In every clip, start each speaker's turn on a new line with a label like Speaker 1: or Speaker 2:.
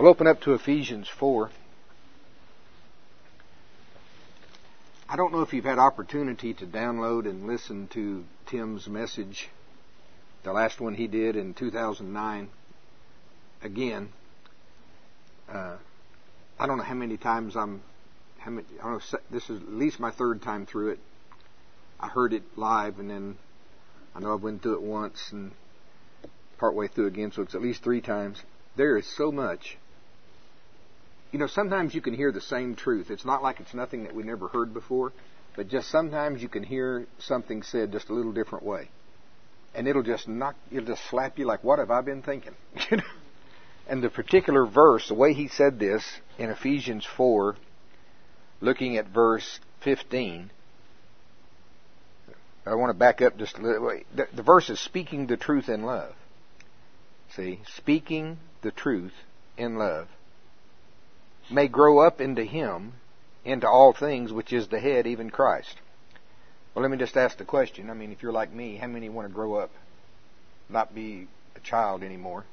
Speaker 1: We'll open up to Ephesians 4. I don't know if you've had opportunity to download and listen to Tim's message, the last one he did in 2009. Again, I don't know how many times this is at least my third time through it. I heard it live, and then I know I went through it once and partway through again, so it's at least 3 times. There is so much. You know, sometimes you can hear the same truth. It's not like it's nothing that we never heard before, but just sometimes you can hear something said just a little different way. And it'll just slap you like, what have I been thinking? And the particular verse, the way he said this in Ephesians 4, looking at verse 15, I want to back up just a little way. The verse is speaking the truth in love. See, speaking the truth in love may grow up into Him, into all things, which is the head, even Christ. Well, let me just ask the question. I mean, if you're like me, how many want to grow up, not be a child anymore?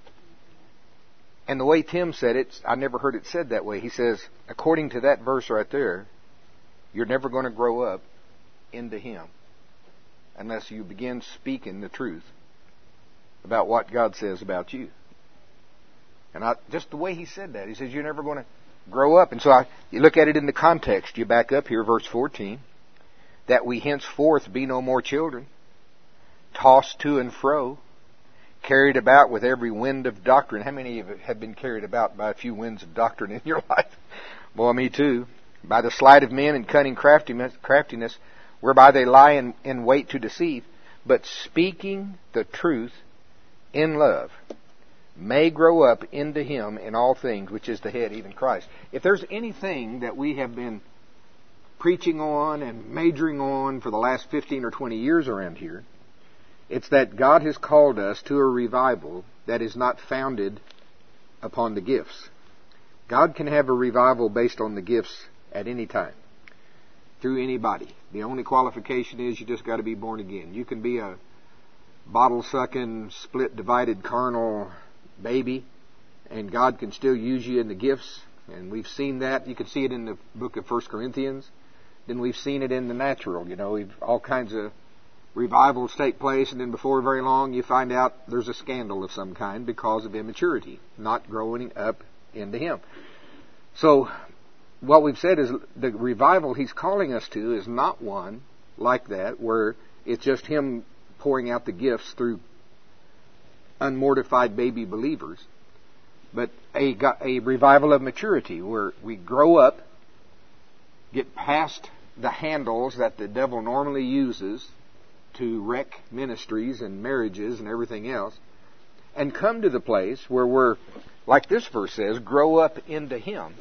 Speaker 1: And the way Tim said it, I never heard it said that way. He says, according to that verse right there, you're never going to grow up into Him unless you begin speaking the truth about what God says about you. And just the way he said that, he says you're never going to grow up. And so you look at it in the context. You back up here, verse 14. That we henceforth be no more children, tossed to and fro, carried about with every wind of doctrine. How many of you have been carried about by a few winds of doctrine in your life? Boy, me too. By the sleight of men and cunning craftiness, whereby they lie in wait to deceive, but speaking the truth in love, may grow up into Him in all things, which is the head, even Christ. If there's anything that we have been preaching on and majoring on for the last 15 or 20 years around here, it's that God has called us to a revival that is not founded upon the gifts. God can have a revival based on the gifts at any time, through anybody. The only qualification is you just got to be born again. You can be a bottle-sucking, split-divided, carnal baby, and God can still use you in the gifts. And we've seen that. You can see it in the book of 1 Corinthians. Then we've seen it in the natural. You know, all kinds of revivals take place, and then before very long you find out there's a scandal of some kind because of immaturity, not growing up into Him. So what we've said is the revival He's calling us to is not one like that, where it's just Him pouring out the gifts through unmortified baby believers, but a revival of maturity where we grow up, get past the handles that the devil normally uses to wreck ministries and marriages and everything else, and come to the place where we're, like this verse says, grow up into Him.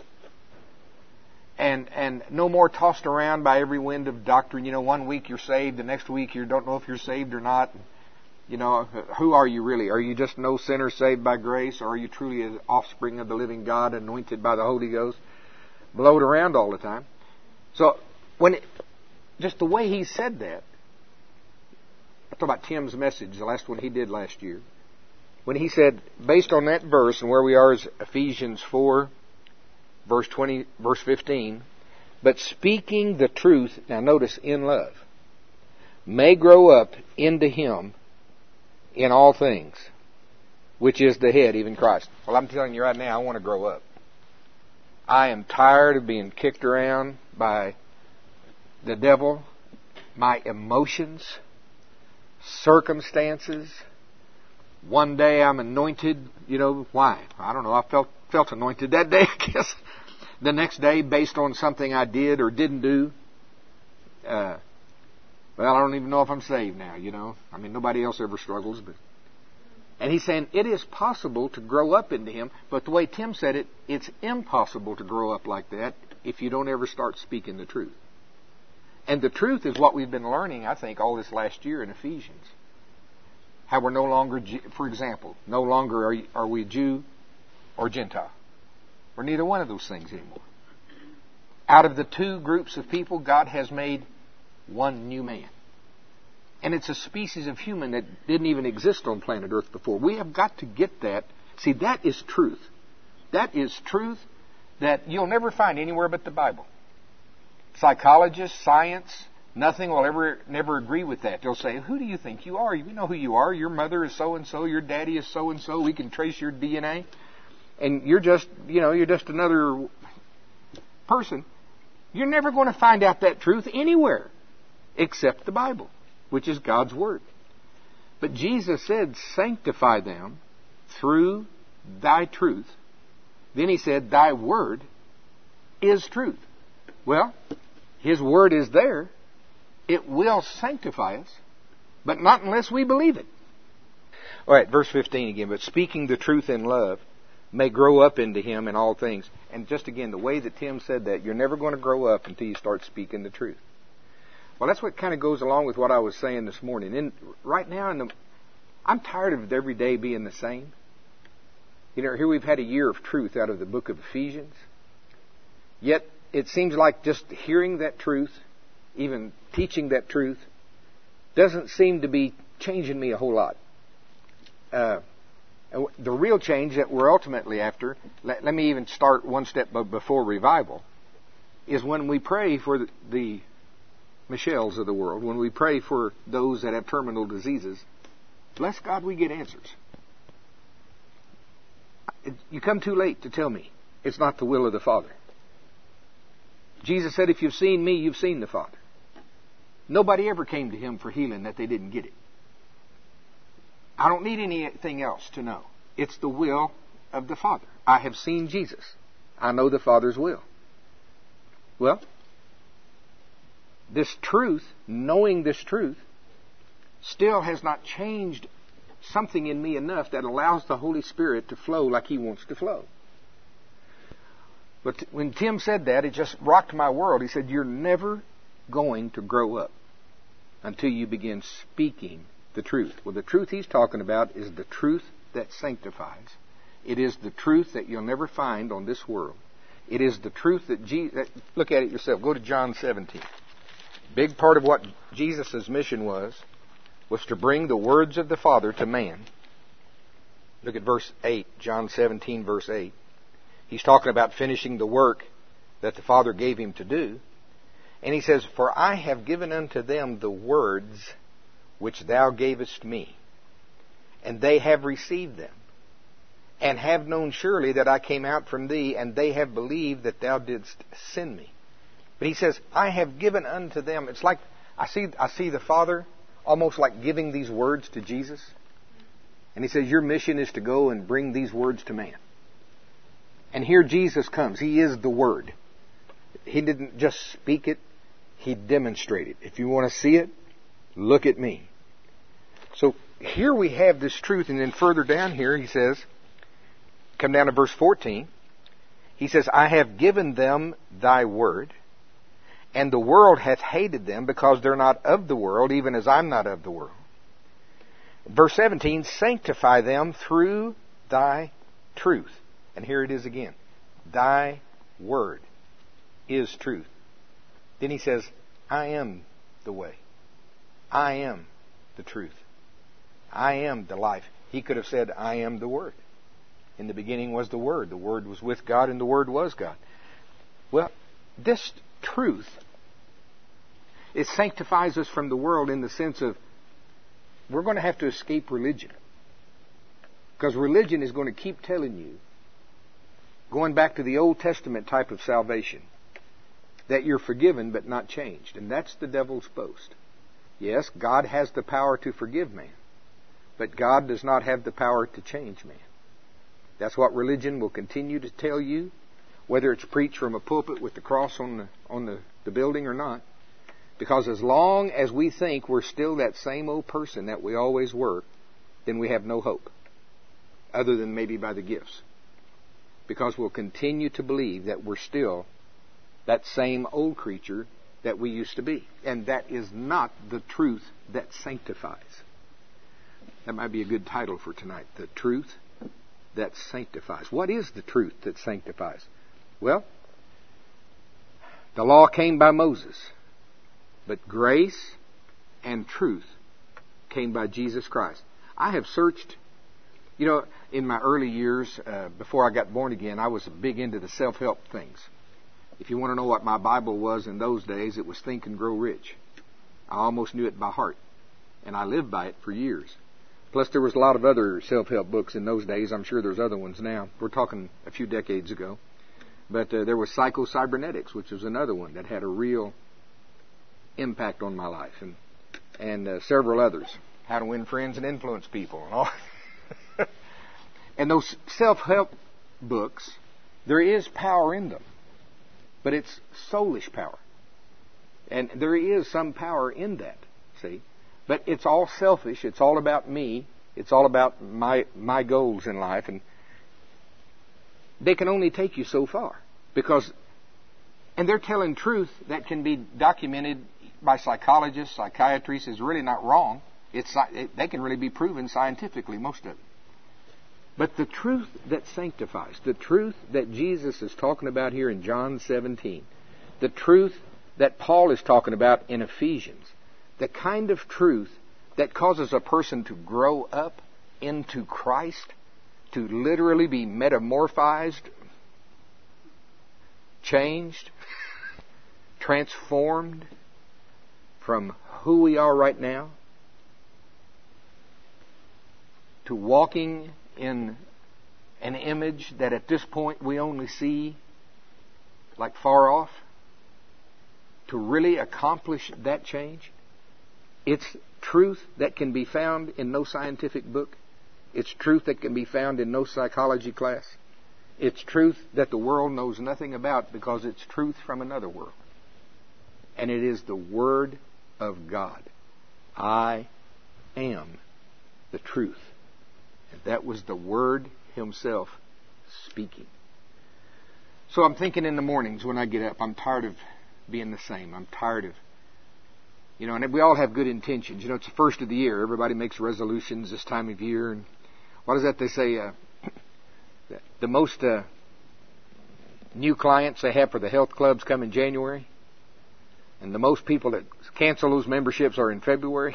Speaker 1: And no more tossed around by every wind of doctrine. You know, one week you're saved, the next week you don't know if you're saved or not. You know, who are you really? Are you just no sinner saved by grace, or are you truly an offspring of the living God, anointed by the Holy Ghost, blowed around all the time? So, just the way he said that, I talk about Tim's message, the last one he did last year, when he said, based on that verse, and where we are is Ephesians 4, verse 15, but speaking the truth, now notice, in love, may grow up into Him in all things, which is the head, even Christ. Well, I'm telling you right now, I want to grow up. I am tired of being kicked around by the devil, my emotions, circumstances. One day I'm anointed, you know, why? I don't know, I felt anointed that day, I guess. The next day, based on something I did or didn't do, well, I don't even know if I'm saved now, you know. I mean, nobody else ever struggles, but... And he's saying it is possible to grow up into Him, but the way Tim said it, it's impossible to grow up like that if you don't ever start speaking the truth. And the truth is what we've been learning, I think, all this last year in Ephesians. How we're no longer, for example, no longer are we Jew or Gentile. We're neither one of those things anymore. Out of the two groups of people, God has made one new man. And it's a species of human that didn't even exist on planet Earth before. We have got to get that. See, that is truth. That is truth that you'll never find anywhere but the Bible. Psychologists, science, nothing will never agree with that. They'll say, who do you think you are? You know who you are. Your mother is so-and-so. Your daddy is so-and-so. We can trace your DNA. And you're just another person. You're never going to find out that truth anywhere except the Bible, which is God's Word. But Jesus said, sanctify them through thy truth. Then he said, thy word is truth. Well, his word is there. It will sanctify us, but not unless we believe it. All right, verse 15 again. But speaking the truth in love may grow up into him in all things. And just again, the way that Tim said that, you're never going to grow up until you start speaking the truth. Well, that's what kind of goes along with what I was saying this morning. And right now, I'm tired of every day being the same. You know, here we've had a year of truth out of the book of Ephesians. Yet, it seems like just hearing that truth, even teaching that truth, doesn't seem to be changing me a whole lot. The real change that we're ultimately after, let me even start one step before revival, is when we pray for the Michelles of the world, when we pray for those that have terminal diseases, bless God we get answers. You come too late to tell me it's not the will of the Father. Jesus said, if you've seen me, you've seen the Father. Nobody ever came to him for healing that they didn't get it. I don't need anything else to know. It's the will of the Father. I have seen Jesus. I know the Father's will. Well, this truth, knowing this truth, still has not changed something in me enough that allows the Holy Spirit to flow like he wants to flow. But when Tim said that, it just rocked my world. He said, you're never going to grow up until you begin speaking the truth. Well, the truth he's talking about is the truth that sanctifies. It is the truth that you'll never find on this world. It is the truth that look at it yourself. Go to John 17. Big part of what Jesus' mission was to bring the words of the Father to man. Look at verse 8, John 17, verse 8. He's talking about finishing the work that the Father gave him to do. And he says, for I have given unto them the words which thou gavest me, and they have received them, and have known surely that I came out from thee, and they have believed that thou didst send me. But he says, I have given unto them. It's like I see the Father almost like giving these words to Jesus. And he says, your mission is to go and bring these words to man. And here Jesus comes. He is the Word. He didn't just speak it. He demonstrated. If you want to see it, look at me. So here we have this truth. And then further down here he says, come down to verse 14. He says, I have given them thy word, and the world hath hated them, because they're not of the world, even as I'm not of the world. Verse 17, sanctify them through thy truth. And here it is again. Thy word is truth. Then he says, I am the way. I am the truth. I am the life. He could have said, I am the Word. In the beginning was the Word. The Word was with God, and the Word was God. Well, this truth, it sanctifies us from the world in the sense of we're going to have to escape religion. Because religion is going to keep telling you, going back to the Old Testament type of salvation, that you're forgiven but not changed. And that's the devil's boast. Yes, God has the power to forgive man, but God does not have the power to change man. That's what religion will continue to tell you, whether it's preached from a pulpit with the cross on the building or not. Because as long as we think we're still that same old person that we always were, then we have no hope, other than maybe by the gifts. Because we'll continue to believe that we're still that same old creature that we used to be. And that is not the truth that sanctifies. That might be a good title for tonight. The truth that sanctifies. What is the truth that sanctifies? Well, the law came by Moses, but grace and truth came by Jesus Christ. I have searched, in my early years, before I got born again, I was big into the self-help things. If you want to know what my Bible was in those days, it was Think and Grow Rich. I almost knew it by heart, and I lived by it for years. Plus, there was a lot of other self-help books in those days. I'm sure there's other ones now. We're talking a few decades ago. But there was Psycho-Cybernetics, which was another one that had a real impact on my life, and several others. How to Win Friends and Influence People, and all. And those self-help books, there is power in them, but it's soulish power. And there is some power in that, see? But it's all selfish. It's all about me. It's all about my goals in life. And they can only take you so far. And they're telling truth that can be documented by psychologists, psychiatrists, is really not wrong. They can really be proven scientifically, most of it. But the truth that sanctifies, the truth that Jesus is talking about here in John 17, the truth that Paul is talking about in Ephesians, the kind of truth that causes a person to grow up into Christ, to literally be metamorphized, changed, transformed from who we are right now to walking in an image that at this point we only see like far off, to really accomplish that change. It's truth that can be found in no scientific book. It's truth that can be found in no psychology class. It's truth that the world knows nothing about because it's truth from another world. And it is the Word of God. I am the truth. And that was the Word Himself speaking. So I'm thinking in the mornings when I get up, I'm tired of being the same. I'm tired of, and we all have good intentions. It's the first of the year. Everybody makes resolutions this time of year. And what is that they say? The most new clients they have for the health clubs come in January. And the most people that cancel those memberships are in February.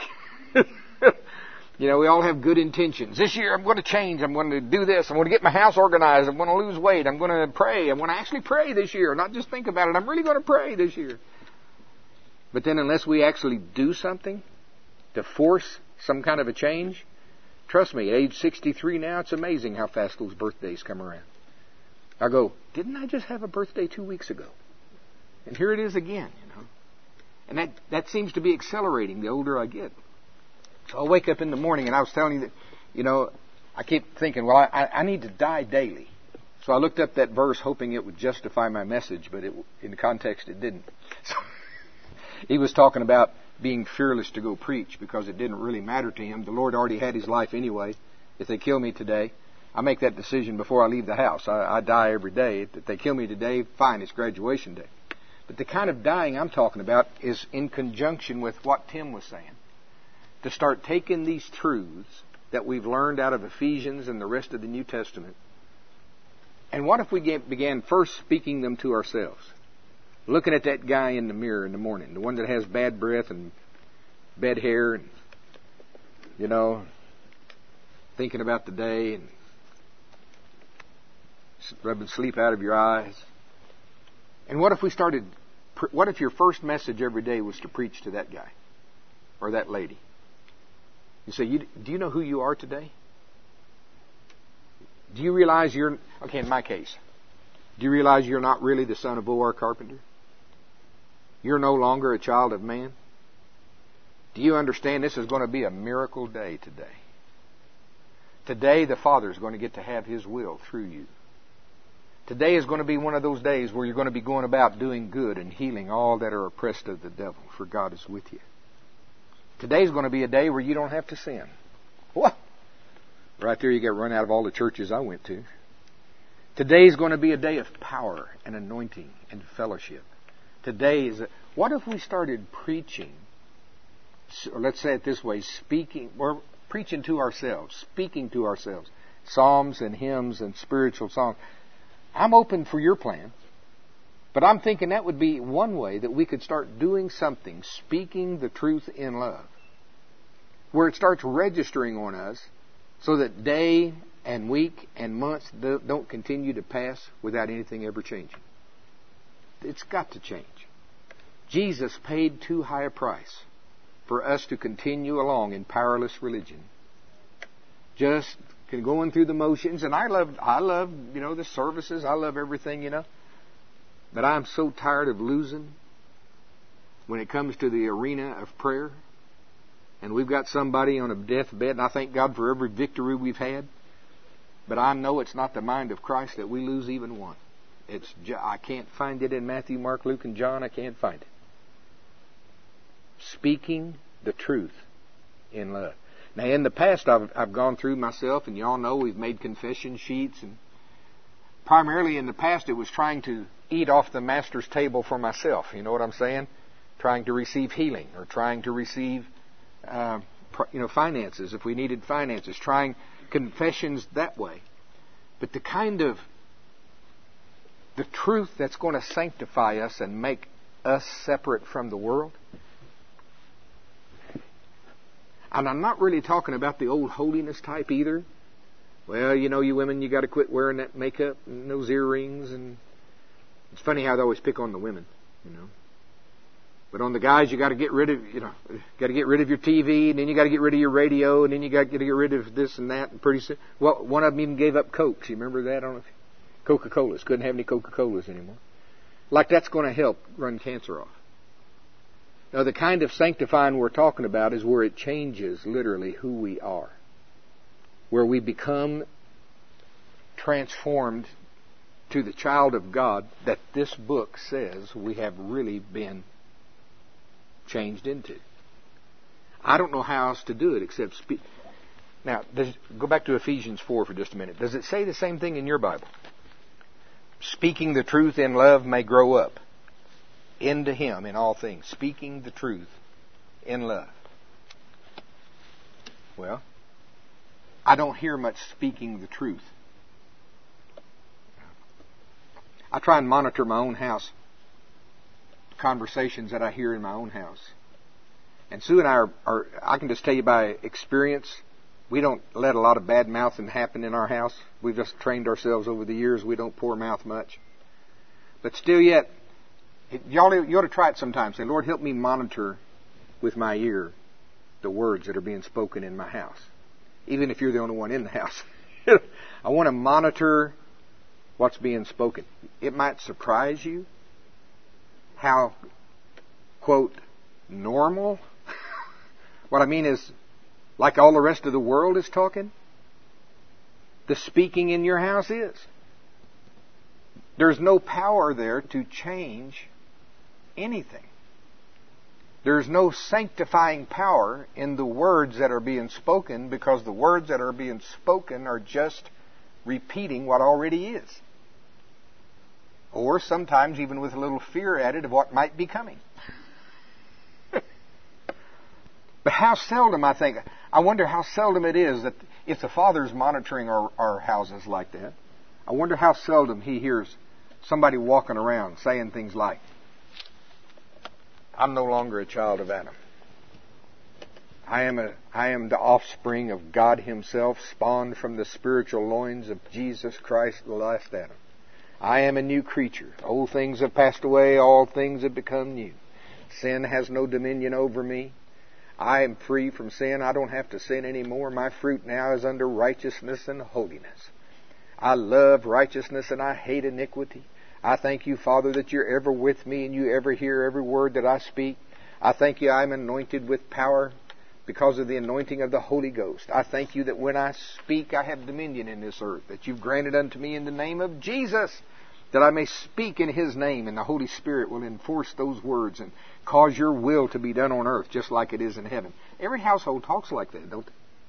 Speaker 1: We all have good intentions. This year I'm going to change. I'm going to do this. I'm going to get my house organized. I'm going to lose weight. I'm going to pray. I'm going to actually pray this year, not just think about it. I'm really going to pray this year. But then unless we actually do something to force some kind of a change, trust me, at age 63 now, it's amazing how fast those birthdays come around. I go, didn't I just have a birthday 2 weeks ago? And here it is again, And that seems to be accelerating the older I get. So I wake up in the morning, and I was telling you that, I keep thinking, well, I need to die daily. So I looked up that verse hoping it would justify my message, but in the context it didn't. So he was talking about being fearless to go preach because it didn't really matter to him. The Lord already had his life anyway. If they kill me today, I make that decision before I leave the house. I die every day. If they kill me today, fine, it's graduation day. But the kind of dying I'm talking about is in conjunction with what Tim was saying. To start taking these truths that we've learned out of Ephesians and the rest of the New Testament, and what if we began first speaking them to ourselves? Looking at that guy in the mirror in the morning, the one that has bad breath and bad hair and, thinking about the day and rubbing sleep out of your eyes. And what if your first message every day was to preach to that guy or that lady? You say, do you know who you are today? Do you realize in my case, do you realize you're not really the son of O.R. Carpenter? You're no longer a child of man? Do you understand this is going to be a miracle day today? Today the Father is going to get to have His will through you. Today is going to be one of those days where you're going to be going about doing good and healing all that are oppressed of the devil, for God is with you. Today's going to be a day where you don't have to sin. What? Right there you get run out of all the churches I went to. Today's going to be a day of power and anointing and fellowship. What if we started preaching, or let's say it this way, preaching to ourselves, speaking to ourselves, psalms and hymns and spiritual songs. I'm open for your plan. But I'm thinking that would be one way that we could start doing something, speaking the truth in love, where it starts registering on us so that day and week and months don't continue to pass without anything ever changing. It's got to change. Jesus paid too high a price for us to continue along in powerless religion. Just going through the motions, and I love the services. I love everything, But I'm so tired of losing when it comes to the arena of prayer. And we've got somebody on a deathbed, and I thank God for every victory we've had. But I know it's not the mind of Christ that we lose even one. I can't find it in Matthew, Mark, Luke, and John. I can't find it. Speaking the truth in love. Now, in the past, I've gone through myself, and you all know we've made confession sheets, and primarily in the past, it was trying to eat off the Master's table for myself. You know what I'm saying? Trying to receive healing, or trying to receive, finances if we needed finances. Trying confessions that way. But the truth that's going to sanctify us and make us separate from the world. And I'm not really talking about the old holiness type either. Well, you women, you got to quit wearing that makeup and those earrings. And it's funny how they always pick on the women, But on the guys, you got to get rid of, got to get rid of your TV, and then you got to get rid of your radio, and then you got to get rid of this and that. And pretty soon, well, one of them even gave up Cokes. You remember that? I don't know if Coca-Colas. Couldn't have any Coca-Colas anymore. Like that's going to help run cancer off. Now, the kind of sanctifying we're talking about is where it changes literally who we are. Where we become transformed to the child of God that this book says we have really been changed into. I don't know how else to do it except speak. Now, go back to Ephesians 4 for just a minute. Does it say the same thing in your Bible? Speaking the truth in love may grow up into Him in all things. Speaking the truth in love. Well, I don't hear much speaking the truth. I try and monitor my own house. Conversations that I hear in my own house. And Sue and I I can just tell you by experience, we don't let a lot of bad mouthing happen in our house. We've just trained ourselves over the years. We don't pour mouth much. But still yet, you ought to try it sometime. Say, Lord, help me monitor with my ear the words that are being spoken in my house. Even if you're the only one in the house. I want to monitor what's being spoken. It might surprise you how, quote, normal. What I mean is, like all the rest of the world is talking, the speaking in your house is. There's no power there to change anything. There's no sanctifying power in the words that are being spoken, because the words that are being spoken are just repeating what already is. Or sometimes even with a little fear added of what might be coming. But how seldom, I wonder how seldom it is that if the Father's monitoring our houses like that, I wonder how seldom He hears somebody walking around saying things like, I'm no longer a child of Adam. I am the offspring of God Himself, spawned from the spiritual loins of Jesus Christ, the last Adam. I am a new creature. Old things have passed away, all things have become new. Sin has no dominion over me. I am free from sin. I don't have to sin anymore. My fruit now is under righteousness and holiness. I love righteousness and I hate iniquity. I thank you, Father, that you're ever with me and you ever hear every word that I speak. I thank you I'm anointed with power because of the anointing of the Holy Ghost. I thank you that when I speak, I have dominion in this earth, that you've granted unto me in the name of Jesus, that I may speak in His name, and the Holy Spirit will enforce those words and cause your will to be done on earth just like it is in heaven. Every household talks like that, don't they?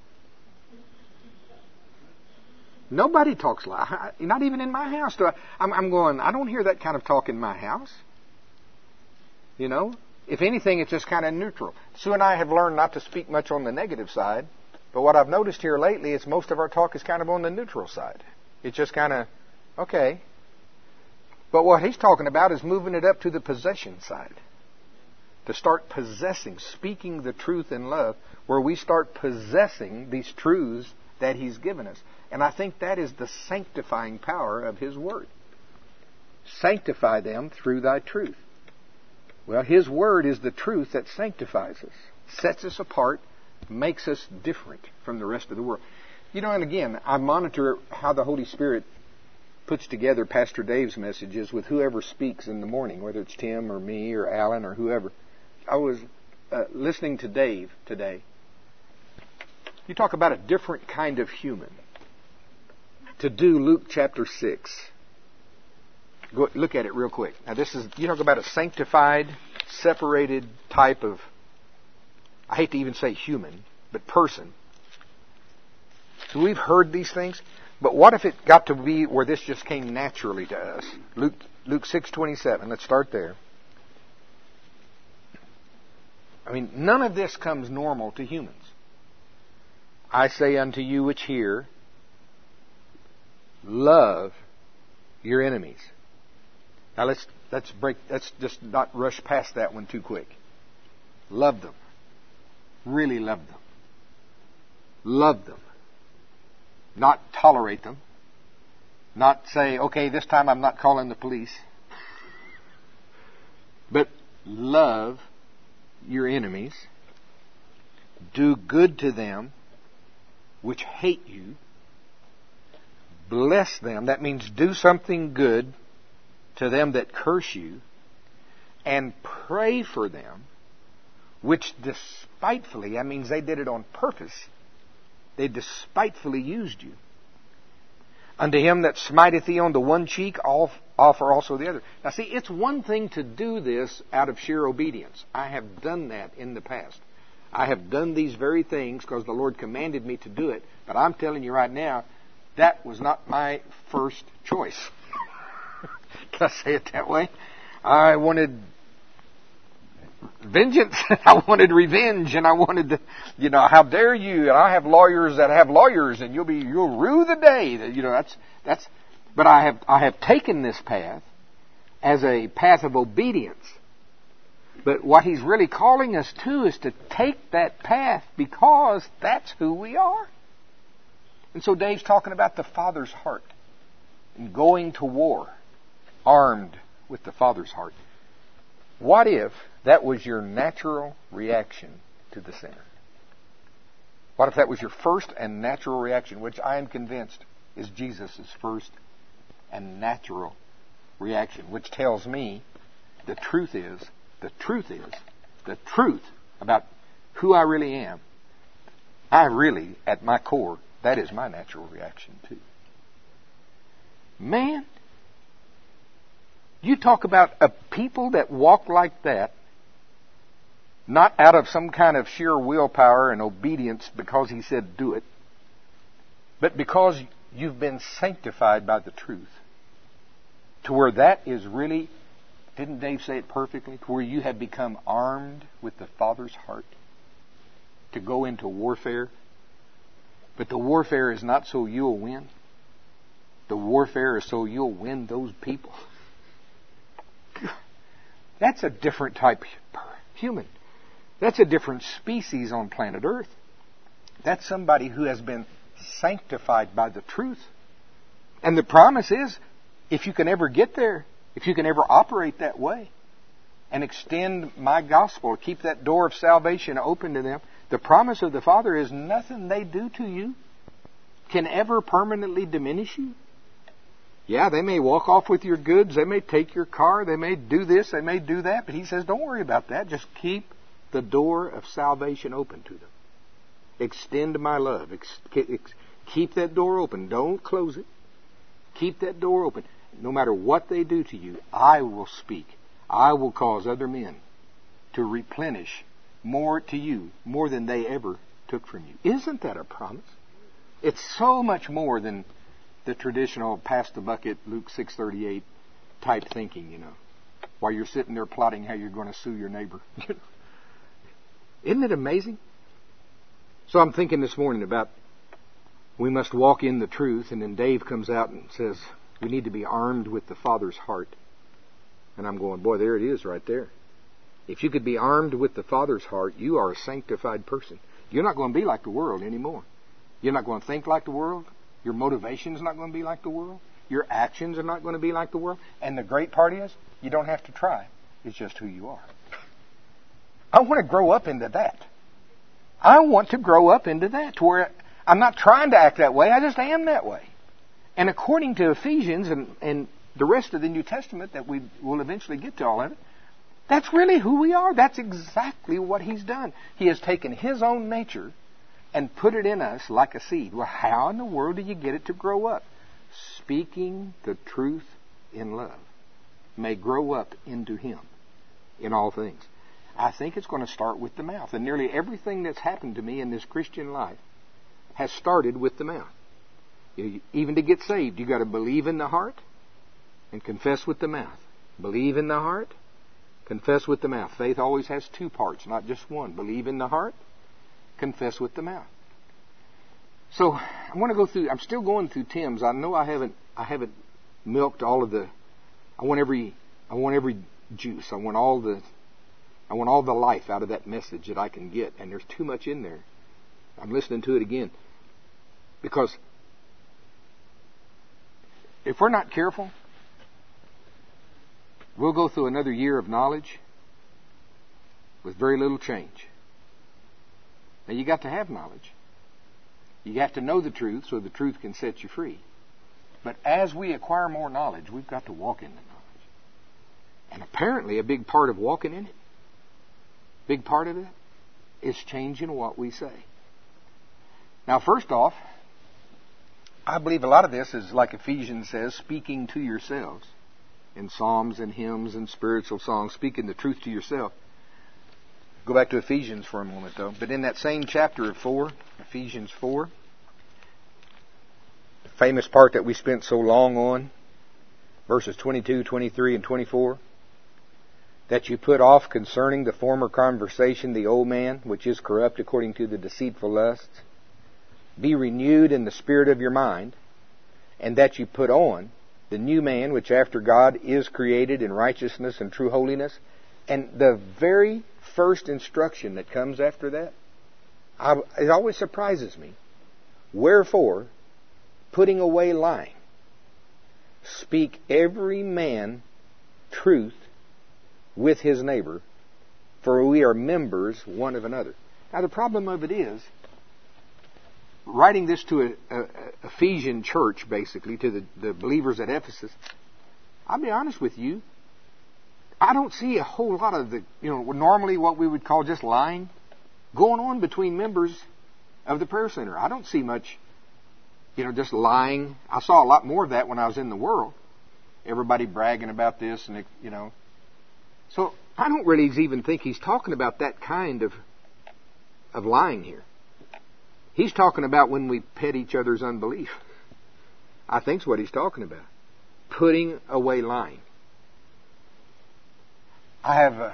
Speaker 1: Nobody talks like, not even in my house. I'm going, I don't hear that kind of talk in my house. You know? If anything, it's just kind of neutral. Sue and I have learned not to speak much on the negative side, but what I've noticed here lately is most of our talk is kind of on the neutral side. It's just kind of, okay. But what he's talking about is moving it up to the possession side. To start possessing, speaking the truth in love, where we start possessing these truths that He's given us. And I think that is the sanctifying power of His Word. Sanctify them through Thy truth. Well, His Word is the truth that sanctifies us, sets us apart, makes us different from the rest of the world. You know, and again, I monitor how the Holy Spirit puts together Pastor Dave's messages with whoever speaks in the morning, whether it's Tim or me or Alan or whoever. I was listening to Dave today. You talk about a different kind of human. To do Luke chapter 6. Go look at it real quick. Now this is, you talk about a sanctified, separated type of, I hate to even say human, but person. So we've heard these things, but what if it got to be where this just came naturally to us? Luke 6:27, let's start there. I mean, none of this comes normal to humans. I say unto you which hear, love your enemies. Now let's just not rush past that one too quick. Love them. Really love them. Love them. Not tolerate them. Not say, okay, this time I'm not calling the police. But love your enemies. Do good to them which hate you. Bless them. That means do something good to them that curse you. And pray for them which despitefully, that means they did it on purpose, they despitefully used you. Unto him that smiteth thee on the one cheek, offer also the other. Now see, it's one thing to do this out of sheer obedience. I have done that in the past. I have done these very things because the Lord commanded me to do it. But I'm telling you right now, that was not my first choice. Can I say it that way? I wanted vengeance. I wanted revenge, and I wanted to, how dare you? And I have lawyers that have lawyers, and you'll rue the day. That's. But I have taken this path as a path of obedience. But what He's really calling us to is to take that path because that's who we are. And so Dave's talking about the Father's heart and going to war armed with the Father's heart. What if that was your natural reaction to the sinner? What if that was your first and natural reaction, which I am convinced is Jesus' first and natural reaction, which tells me the truth about who I really am. I really, at my core, that is my natural reaction too. Man, you talk about a people that walk like that, not out of some kind of sheer willpower and obedience because He said do it, but because you've been sanctified by the truth. To where that is really, didn't Dave say it perfectly? To where you have become armed with the Father's heart to go into warfare. But the warfare is not so you'll win. The warfare is so you'll win those people. That's a different type of human. That's a different species on planet Earth. That's somebody who has been sanctified by the truth. And the promise is, if you can ever get there, if you can ever operate that way and extend my gospel, keep that door of salvation open to them, the promise of the Father is nothing they do to you can ever permanently diminish you. Yeah, they may walk off with your goods, they may take your car, they may do this, they may do that, but He says, don't worry about that. Just keep the door of salvation open to them. Extend my love. Keep that door open. Don't close it. Keep that door open. No matter what they do to you, I will speak. I will cause other men to replenish more to you, more than they ever took from you. Isn't that a promise? It's so much more than the traditional pass the bucket, Luke 6:38 type thinking, while you're sitting there plotting how you're going to sue your neighbor. Isn't it amazing? So I'm thinking this morning about we must walk in the truth, and then Dave comes out and says we need to be armed with the Father's heart. And I'm going, boy, there it is right there. If you could be armed with the Father's heart, you are a sanctified person. You're not going to be like the world anymore. You're not going to think like the world. Your motivation is not going to be like the world. Your actions are not going to be like the world. And the great part is, you don't have to try. It's just who you are. I want to grow up into that. I want to grow up into that, to where I'm not trying to act that way. I just am that way. And according to Ephesians and the rest of the New Testament, that we will eventually get to all of it, that's really who we are. That's exactly what He's done. He has taken His own nature and put it in us like a seed. Well, how in the world do you get it to grow up? Speaking the truth in love may grow up into Him in all things. I think it's going to start with the mouth. And nearly everything that's happened to me in this Christian life has started with the mouth. Even to get saved, you've got to believe in the heart and confess with the mouth. Believe in the heart, confess with the mouth. Faith always has two parts, not just one. Believe in the heart, confess with the mouth. So I want to go through. I'm still going through Tim's. I know I haven't milked all of the. I want every juice. I want all the life out of that message that I can get. And there's too much in there. I'm listening to it again because if we're not careful, we'll go through another year of knowledge with very little change. Now you got to have knowledge. You have to know the truth so the truth can set you free. But as we acquire more knowledge, we've got to walk in the knowledge. And apparently a big part of walking in it, big part of it, is changing what we say. Now, first off, I believe a lot of this is like Ephesians says, speaking to yourselves in psalms and hymns and spiritual songs, speaking the truth to yourself. Go back to Ephesians for a moment, though. But in that same chapter of 4, Ephesians 4, the famous part that we spent so long on, verses 22, 23, and 24, that you put off concerning the former conversation the old man, which is corrupt according to the deceitful lusts, be renewed in the spirit of your mind, and that you put on the new man, which after God is created in righteousness and true holiness. And the very first instruction that comes after that, it always surprises me. Wherefore, putting away lying, speak every man truth with his neighbor, for we are members one of another. Now the problem of it is, writing this to an Ephesian church, basically, to the believers at Ephesus, I'll be honest with you, I don't see a whole lot of normally what we would call just lying going on between members of the prayer center. I don't see much, just lying. I saw a lot more of that when I was in the world. Everybody bragging about this and, So I don't really even think he's talking about that kind of lying here. He's talking about when we pet each other's unbelief. I think's what he's talking about. Putting away lying. I have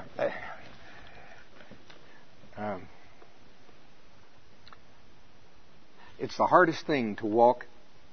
Speaker 1: it's the hardest thing to walk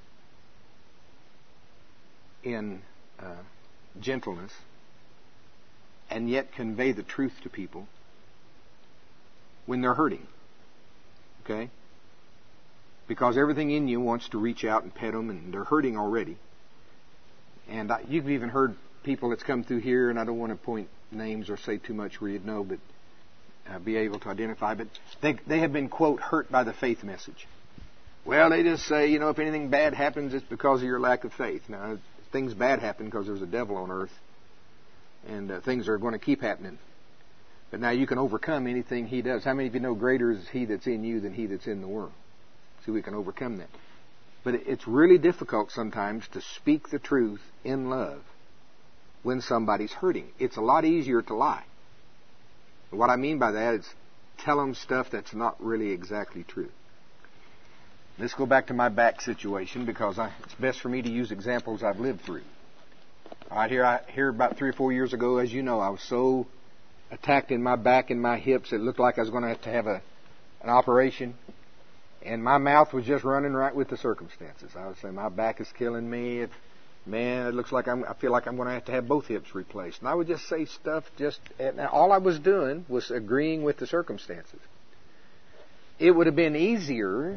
Speaker 1: in gentleness and yet convey the truth to people when they're hurting. Okay? Because everything in you wants to reach out and pet them, and they're hurting already. And you've even heard people that's come through here, and I don't want to point names or say too much where you'd know, but be able to identify. But they have been, quote, hurt by the faith message. Well, they just say, if anything bad happens, it's because of your lack of faith. Now, things bad happen because there's a devil on earth, and things are going to keep happening. But now you can overcome anything he does. How many of you know greater is he that's in you than he that's in the world? See, we can overcome that. But it's really difficult sometimes to speak the truth in love when somebody's hurting. It's a lot easier to lie. What I mean by that is tell them stuff that's not really exactly true. Let's go back to my back situation because it's best for me to use examples I've lived through. All right, here about 3 or 4 years ago, as you know, I was so attacked in my back and my hips, it looked like I was going to have an operation. And my mouth was just running right with the circumstances. I would say, my back is killing me. It looks like I feel like I'm going to have both hips replaced. And I would just say stuff and all I was doing was agreeing with the circumstances. It would have been easier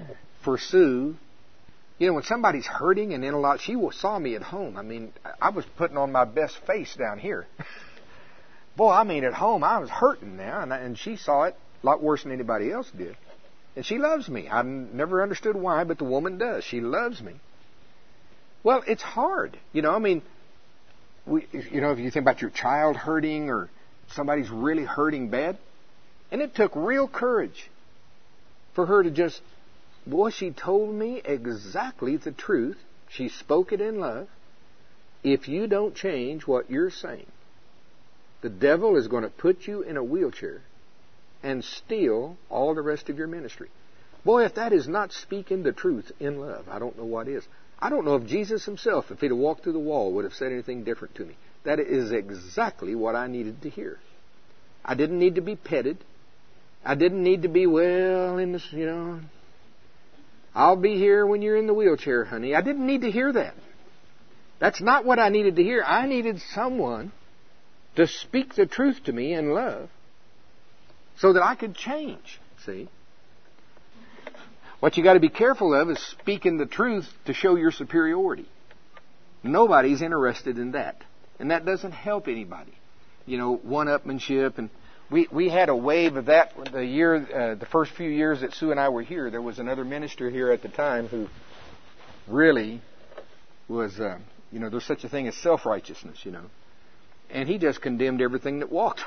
Speaker 1: for Sue. You know, when somebody's hurting and in a lot, she saw me at home. I mean, I was putting on my best face down here. Boy, I mean, at home, I was hurting now, and she saw it a lot worse than anybody else did. And she loves me. I never understood why, but the woman does. She loves me. Well, it's hard. You know, I mean, if you think about your child hurting or somebody's really hurting bad, and it took real courage for her to just, boy, she told me exactly the truth. She spoke it in love. If you don't change what you're saying, the devil is going to put you in a wheelchair and steal all the rest of your ministry. Boy, if that is not speaking the truth in love, I don't know what is. I don't know if Jesus himself, if he'd have walked through the wall, would have said anything different to me. That is exactly what I needed to hear. I didn't need to be petted. I didn't need to be, well, in this, you know, I'll be here when you're in the wheelchair, honey. I didn't need to hear that. That's not what I needed to hear. I needed someone to speak the truth to me in love so that I could change, see? What you got to be careful of is speaking the truth to show your superiority. Nobody's interested in that. And that doesn't help anybody. You know, one-upmanship. And we had a wave of that the first few years that Sue and I were here. There was another minister here at the time who really was, there's such a thing as self-righteousness, you know. And he just condemned everything that walked.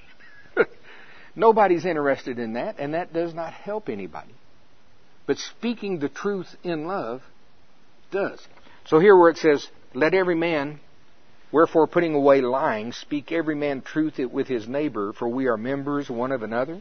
Speaker 1: Nobody's interested in that, and that does not help anybody. But speaking the truth in love does. So here where it says, let every man, wherefore putting away lying, speak every man truth with his neighbor, for we are members one of another.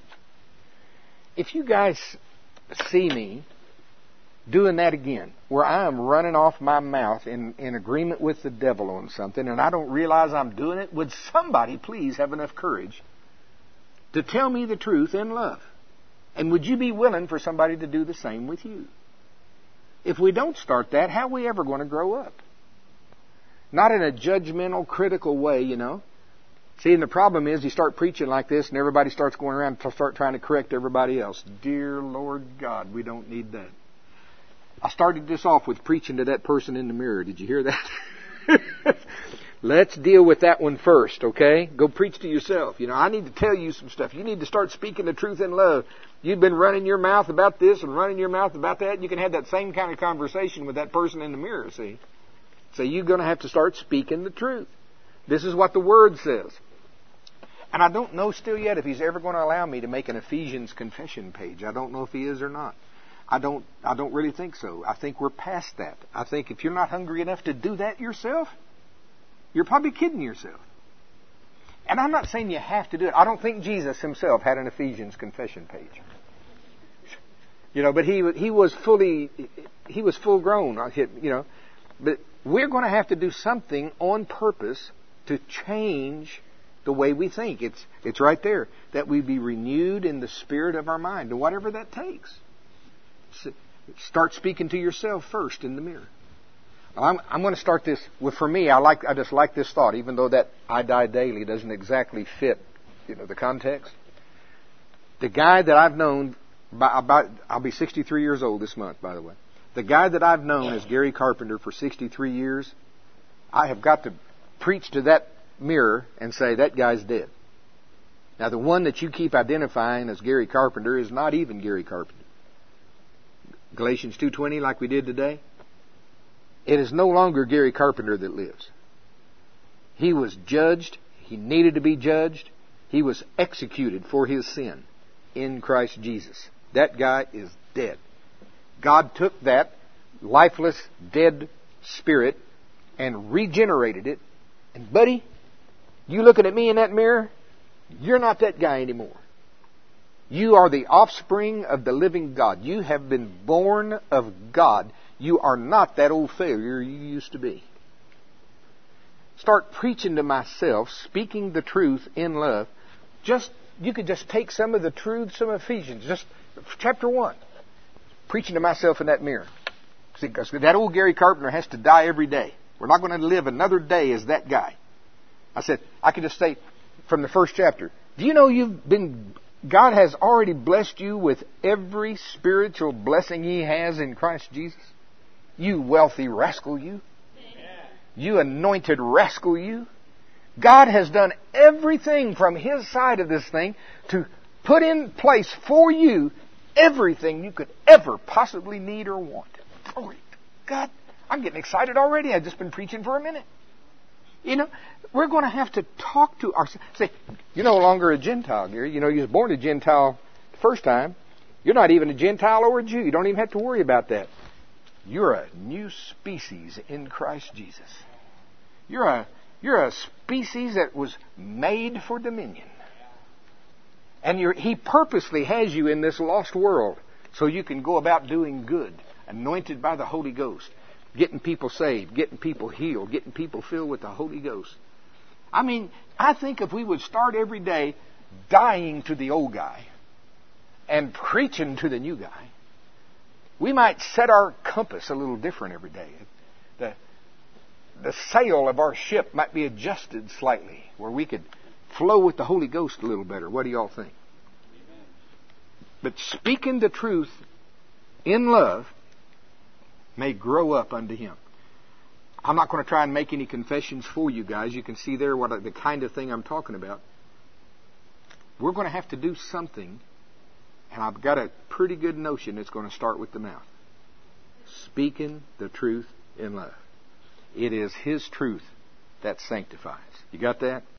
Speaker 1: If you guys see me doing that again, where I am running off my mouth in agreement with the devil on something, and I don't realize I'm doing it, would somebody please have enough courage to tell me the truth in love? And would you be willing for somebody to do the same with you? If we don't start that, how are we ever going to grow up? Not in a judgmental, critical way, you know. See, and the problem is you start preaching like this and everybody starts going around to start trying to correct everybody else. Dear Lord God, we don't need that. I started this off with preaching to that person in the mirror. Did you hear that? Let's deal with that one first, okay? Go preach to yourself. You know, I need to tell you some stuff. You need to start speaking the truth in love. You've been running your mouth about this and running your mouth about that. You can have that same kind of conversation with that person in the mirror, see? So you're going to have to start speaking the truth. This is what the Word says. And I don't know still yet if He's ever going to allow me to make an Ephesians confession page. I don't know if He is or not. I don't really think so. I think we're past that. I think if you're not hungry enough to do that yourself, you're probably kidding yourself. And I'm not saying you have to do it. I don't think Jesus himself had an Ephesians confession page. You know, but he was full grown. You know, but we're going to have to do something on purpose to change the way we think. It's right there, that we be renewed in the spirit of our mind, and whatever that takes. Start speaking to yourself first in the mirror. I'm going to start this with, for me, I just like this thought, even though that I die daily doesn't exactly fit, the context. The guy that I've known, I'll be 63 years old this month, by the way. The guy that I've known as Gary Carpenter for 63 years, I have got to preach to that mirror and say, that guy's dead. Now, the one that you keep identifying as Gary Carpenter is not even Gary Carpenter. Galatians 2:20, like we did today. It is no longer Gary Carpenter that lives. He was judged. He needed to be judged. He was executed for his sin in Christ Jesus. That guy is dead. God took that lifeless, dead spirit and regenerated it. And buddy, you looking at me in that mirror, you're not that guy anymore. You are the offspring of the living God. You have been born of God. You are not that old failure you used to be. Start preaching to myself, speaking the truth in love. You could just take some of the truths from Ephesians, just chapter 1. Preaching to myself in that mirror. See, because that old Gary Carpenter has to die every day. We're not going to live another day as that guy. I said, I could just say from the first chapter, do you know you've been God has already blessed you with every spiritual blessing He has in Christ Jesus? You wealthy rascal, you. You anointed rascal, you. God has done everything from His side of this thing to put in place for you everything you could ever possibly need or want. Glory to God. I'm getting excited already. I've just been preaching for a minute. You know, we're going to have to talk to ourselves. Say, you're no longer a Gentile, Gary. You know, you was born a Gentile the first time. You're not even a Gentile or a Jew. You don't even have to worry about that. You're a new species in Christ Jesus. You're a species that was made for dominion. And He purposely has you in this lost world so you can go about doing good, anointed by the Holy Ghost, getting people saved, getting people healed, getting people filled with the Holy Ghost. I mean, I think if we would start every day dying to the old guy and preaching to the new guy, we might set our compass a little different every day. The sail of our ship might be adjusted slightly where we could flow with the Holy Ghost a little better. What do y'all think? Amen. But speaking the truth in love may grow up unto Him. I'm not going to try and make any confessions for you guys. You can see there the kind of thing I'm talking about. We're going to have to do something, and I've got a pretty good notion it's going to start with the mouth. Speaking the truth in love. It is His truth that sanctifies. You got that?